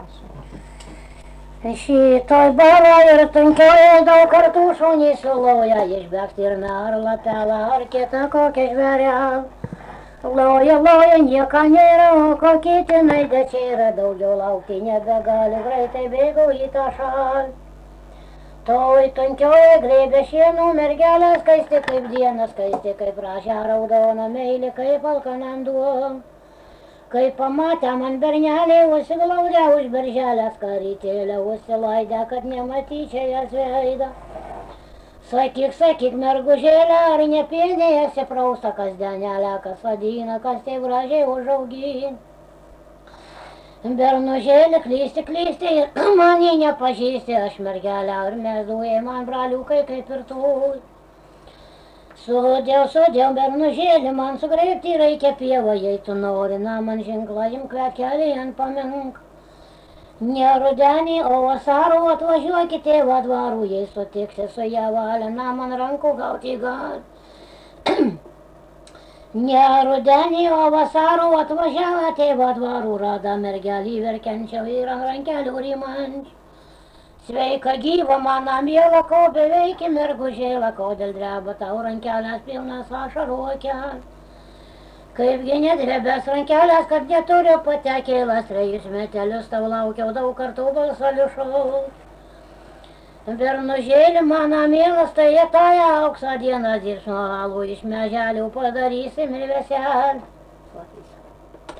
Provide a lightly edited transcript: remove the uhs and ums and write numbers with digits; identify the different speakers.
Speaker 1: Šitoj bala ir tunkioje daug kartų šunys suloja, išbėgs ir merla pelą ar kitą kokią žvėrelę. Loja, loja, nieko nėra, o kokie tinai, bet čia yra daugiau laukti nebegali, greitai bėgau į tą šalį. Toj tunkioje grėbė šienų mergelę, skaisti kaip diena, skaisti kaip ražia raudona, meilė kaip alkanam duom. Kai pamatė man bernelė, užsiglaudę už berželės karytėlę, užsilaidę, kad nematyčiau jas veidą. Sakyk, sakyk, mergužėlė, ar nepėdėjasi prausta kasdienelę, kas vadina, kas taip gražiai užaugin. Bernužėlė klysti, klysti ir mane nepažįsti, aš mergelę, ar mezuoja man braliukai kaip ir tu. Sudėjau, bernužėlį, man sugreipti reikia pievą, jei tu nori, na man ženklą imk kvetkelį ant pamink. Ne rudenį, o vasarų atvažiuokit tėvo dvarų, jei sutiksi su ją valia, na man rankų gauti gali. Ne rudenį, o vasarų atvažiavo tėvo dvarų, rada mergelį verkiančiau ir ant rankelių rimančių. Sveika gyva, mano miela, ko beveiki mergužėla, kodėl dreba tau rankelės pilnas ašarų akelės. Kaipgi nedrebės rankelės, kad neturiu patekėlas, trejus metelius tau laukiau daug kartų balsą liušau. Bernužėli, mano mielas, tai tąją auksą dieną dirbs nuo alų iš meželių padarysim ir veselį.